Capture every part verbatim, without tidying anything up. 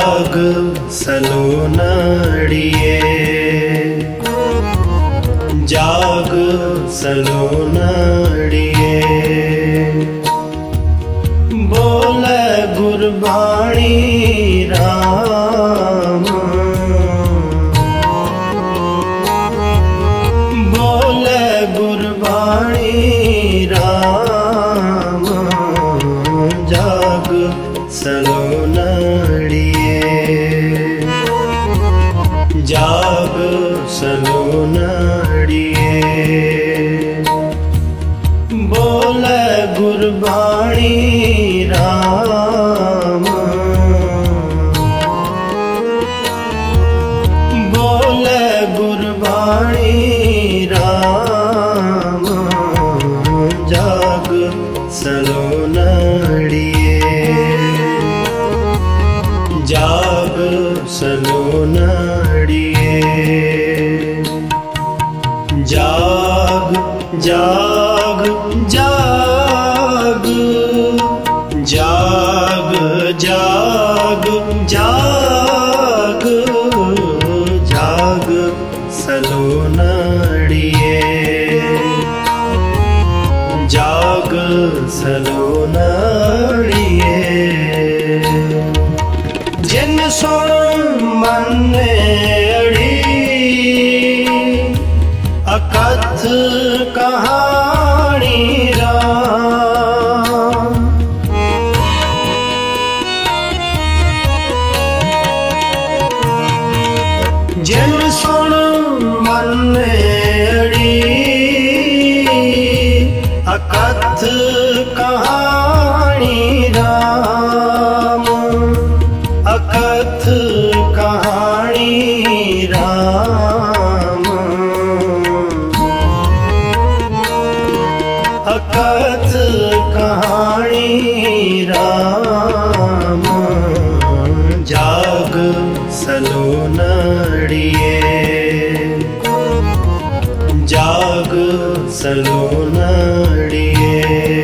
जाग सलोनाड़िए, जाग सलोनाड़िए। बोले गुरबाणी राम, बोले गुरबाणी राम। जाग सलोनाड़िए, जाग सलोनाड़िए। बोले गुरबाणी राम, बोले गुरबाणी राम। जाग सलोनाड़िए, जाग सलोनाड़िए। जाग जाग जाग, जाग जाग जाग, जाग सलोनाड़िए, जाग सलोनाड़िए। जिन सुन मन अड़ी अकथ कहानी राम। जिन सुन मन अड़ी अकथ कहानी राम, अकथ कहानी राम, अकथ कहानी राम। जाग सलोनाड़िए, जाग सलोनाड़िए।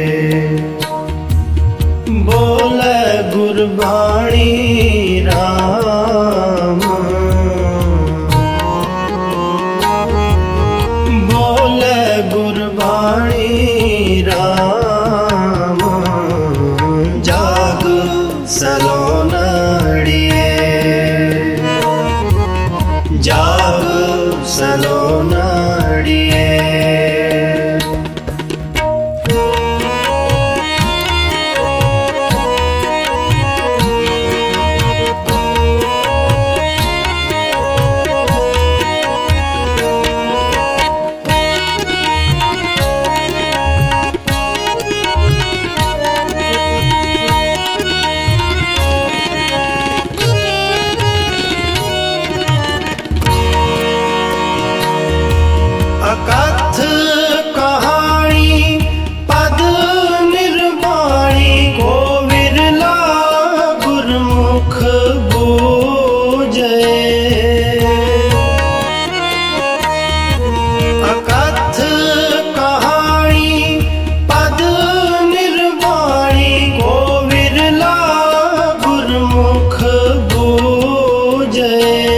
बोले गुरबाणी राम, बोले गुरबाणी राम। जाग सलोनाड़िए, जाग सलोनाड़िए। अकथ कहानी पद निर्वाणी को विरला गुरमुख बूझे। अकथ कहानी पद निर्वाणी को विरला गुरमुख बूझे।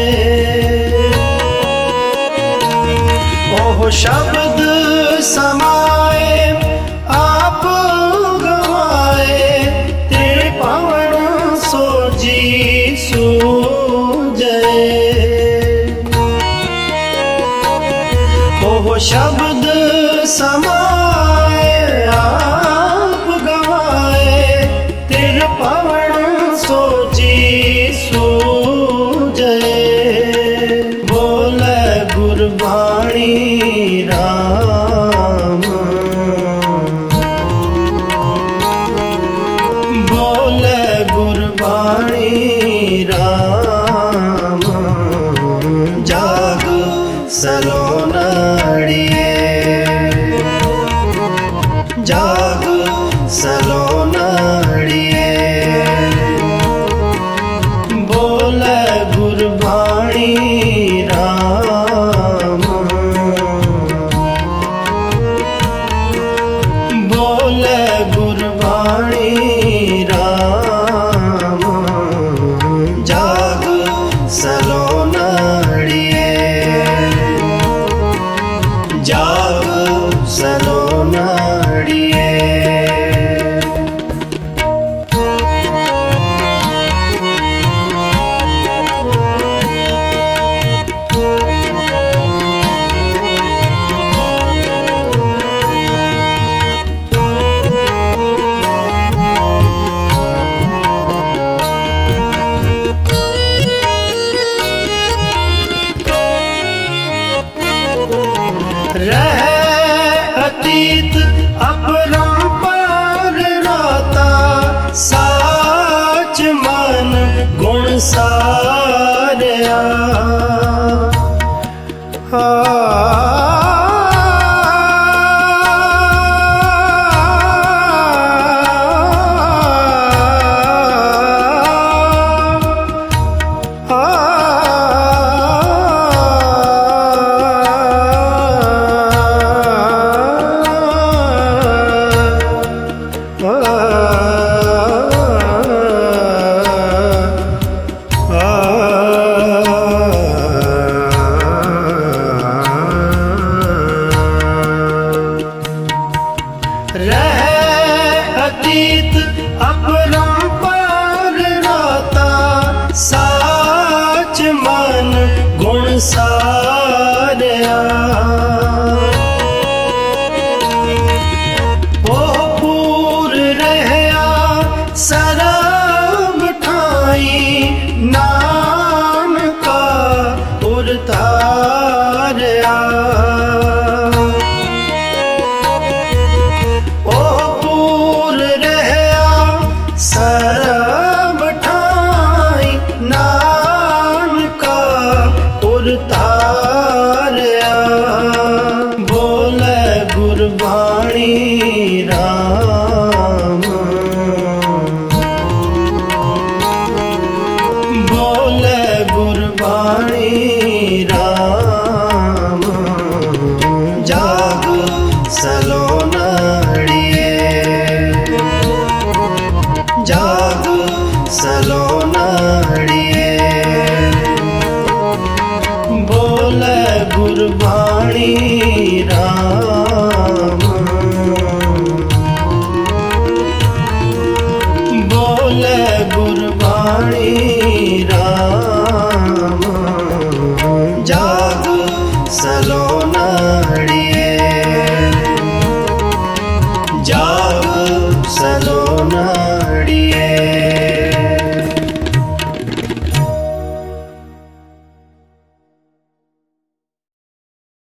ओह शब्द समाए आप गवाए, तेरे पवन सोजी सूझे। ओह शब्द समाए आप गवाए, तेरे पवन सोजी सूझे। बोले गुरबाणी राम, बोले गुरबाणी राम। जाग सलोनाड़िए, जाग सलोनाड़िए। रह अतीत अपरंपार राता, साच मन गुण सारया। रह अतीत अपरंपार राता, साच मन गुण सारया। ओ पूर रहया सरब ठाई, नाम का उरतारया। सरब ठाई नाम का उरतारया। बोले गुरबाणी राम, बोले गुरबाणी राम, जाग सलोनाड़िए। जाग सलोनाड़िए। बोले गुरबाणी राम, बोले गुरबाणी राम, जाग सलोनाड़िए।